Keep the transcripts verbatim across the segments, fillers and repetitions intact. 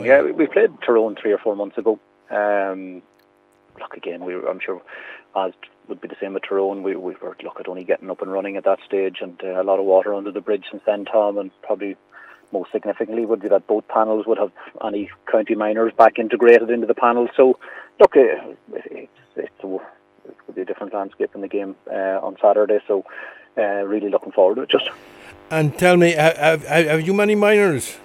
Oh, Yeah, yeah. we, we played Tyrone three or four months ago. Um, look, again, we were, I'm sure, as would be the same with Tyrone, we, we were, look, at only getting up and running at that stage, and uh, a lot of water under the bridge since then, Tom, and probably most significantly would be that both panels would have any county minors back integrated into the panel. So, look, uh, it's, it's a, it would be a different landscape in the game uh, on Saturday, so uh, really looking forward to it, just. And tell me, have, have, have you many minors?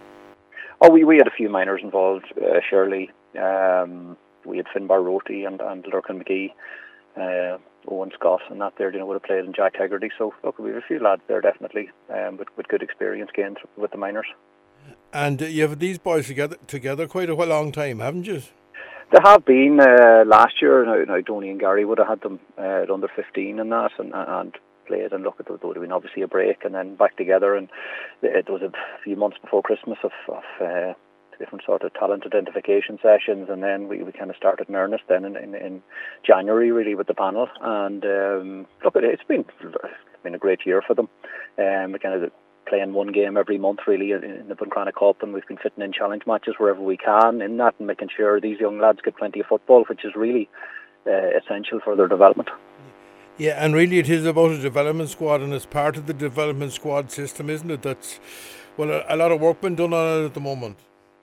Oh, we, we had a few minors involved, uh, Shirley. Um, we had Finbar Roti and, and Lurkin McGee, uh, Owen Scott, and that there, you know, would have played, and Jack Hegarty. So, look, we have a few lads there, definitely, um, with, with good experience gained with the minors. And uh, you have these boys together together quite a long time, haven't you? They have been uh, last year. Now, now, Donny and Gary would have had them uh, at under fifteen and that, and, and played, and look, there would have been obviously a break and then back together, and it was a few months before Christmas of, of uh, different sort of talent identification sessions, and then we, we kind of started in earnest then in, in, in January really with the panel, and um, look, it's been it's been a great year for them. Um, we kind of playing one game every month really in the Buncrana Cup, and we've been fitting in challenge matches wherever we can in that, and making sure these young lads get plenty of football, which is really uh, essential for their development. Yeah, and really it is about a development squad, and it's part of the development squad system, isn't it? That's, well, a, a lot of work been done on it at the moment.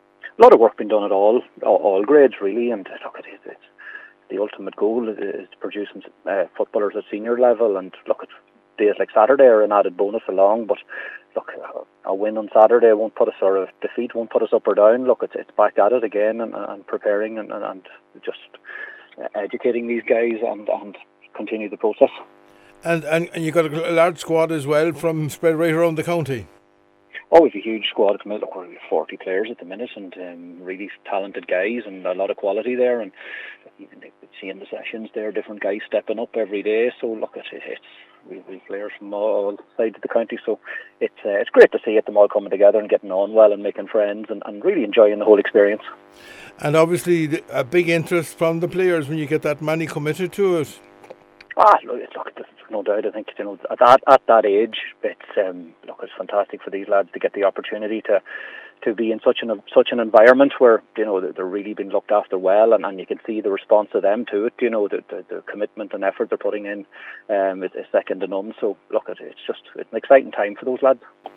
A lot of work being done at all, all, all grades really, and look, it is, it's the ultimate goal is, is producing uh, footballers at senior level, and look, at days like Saturday are an added bonus along, but look, a win on Saturday won't put us, or a defeat won't put us up or down. Look, it's, it's back at it again, and, and preparing and, and, and just educating these guys and, and continue the process. And, and and you've got a large squad as well from spread right around the county. Oh, we've a huge squad at the minute. Look, we're forty players at the minute, and um, really talented guys, and a lot of quality there. And even seeing the sessions there, different guys stepping up every day. So look, at it, it's we we players from all sides of the county. So it's uh, it's great to see it, them all coming together and getting on well and making friends, and, and really enjoying the whole experience. And obviously a big interest from the players when you get that money committed to it. Ah, look, look, there's no doubt. I think, you know, at that at that age, it's um, look, it's fantastic for these lads to get the opportunity to, to be in such an such an environment where, you know, they're really being looked after well, and, and you can see the response of them to it. You know, the the, the commitment and effort they're putting in um, is, is second to none. So look, it's just it's an exciting time for those lads.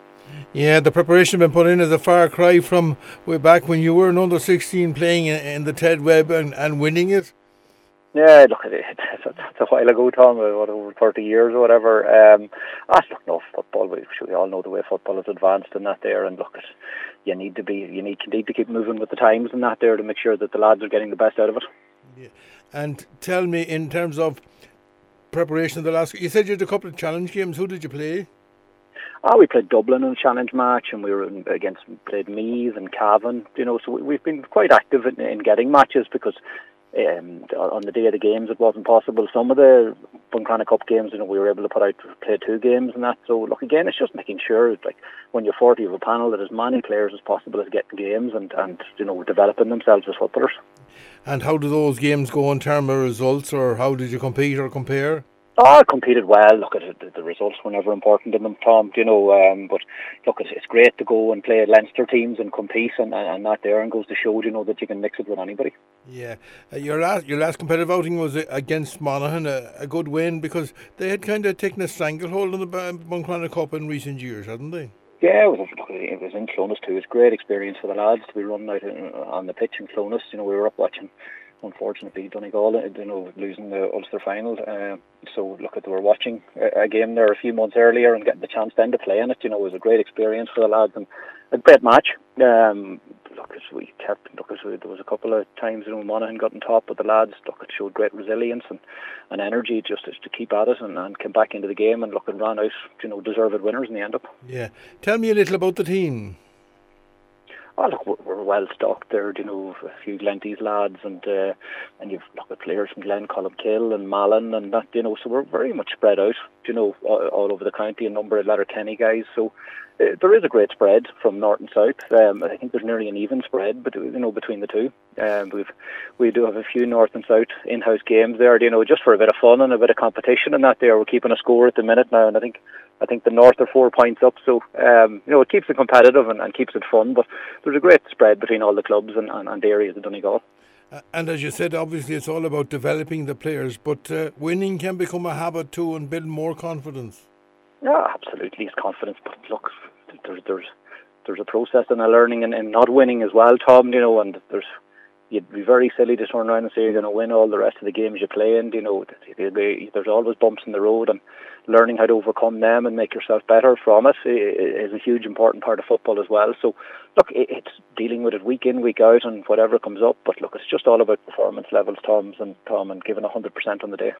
Yeah, the preparation been put in is a far cry from way back when you were an under sixteen playing in, in the Ted Webb and, and winning it. Yeah, look, it's, it's a while ago, Tom, what, over thirty years or whatever. Um, ah, look, no, football, we, we all know the way football has advanced in that there, and look, it, you need to be, you need, need to keep moving with the times in that there to make sure that the lads are getting the best out of it. Yeah. And tell me, in terms of preparation of the last, you said you had a couple of challenge games. Who did you play? Ah, we played Dublin in a challenge match, and we were in, against, played Meath and Cavan, you know, so we, we've been quite active in, in getting matches, because Um, on the day of the games it wasn't possible. Some of the Buncrana Cup games, you know, we were able to put out play two games and that. So look, again, it's just making sure, like, when you're forty of a panel, that as many players as possible is getting games and, and you know, developing themselves as footballers. And how do those games go in terms of results, or how did you compete or compare? Oh, I competed well. Look, at it, the results were never important in them, Tom. You know, um, but look, it's, it's great to go and play Leinster teams and compete, and, and that there, and goes to show, you know, that you can mix it with anybody. Yeah, uh, your last your last competitive outing was against Monaghan, a, a good win, because they had kind of taken a stranglehold on the Buncrana Cup in recent years, hadn't they? Yeah, it was, it was in Clonus too. It's a great experience for the lads to be running out on the pitch in Clonus. You know, we were up watching, unfortunately, Donegal, you know, losing the Ulster final. Uh, so, look, they were watching a, a game there a few months earlier and getting the chance then to play in it. You know, it was a great experience for the lads and a great match. Um, look, as we kept, look, as we, there was a couple of times, you know, Monaghan got on top, but the lads, look, it showed great resilience and, and energy just to, to keep at it, and, and came back into the game and look and ran out, you know, deserved winners in the end up. Yeah. Tell me a little about the team. Oh, look, we're, we're well stocked there, you know, a few Glenties lads, and uh, and you've look at players from Glen, Columkill and Malin and that, you know, so we're very much spread out, you know, all, all over the county, a number of Letterkenny guys, so uh, there is a great spread from north and south. Um, I think there's nearly an even spread, but you know, between the two. Um, we've we do have a few north and south in-house games there, you know, just for a bit of fun and a bit of competition and that there. We're keeping a score at the minute now, and I think I think the North are four points up, so um, you know it keeps it competitive and, and keeps it fun. But there's a great spread between all the clubs and, and, and the areas of Donegal. Uh, and as you said, obviously it's all about developing the players, but uh, winning can become a habit too and build more confidence. Yeah, absolutely, it's confidence. But look, there's there's there's a process and a learning in, in not winning as well, Tom. You know, and there's. You'd be very silly to turn around and say you're going to win all the rest of the games you play in. You know, there's always bumps in the road, and learning how to overcome them and make yourself better from it is a huge important part of football as well. So, look, it's dealing with it week in, week out, and whatever comes up. But look, it's just all about performance levels, Tom's and Tom, and giving one hundred percent on the day.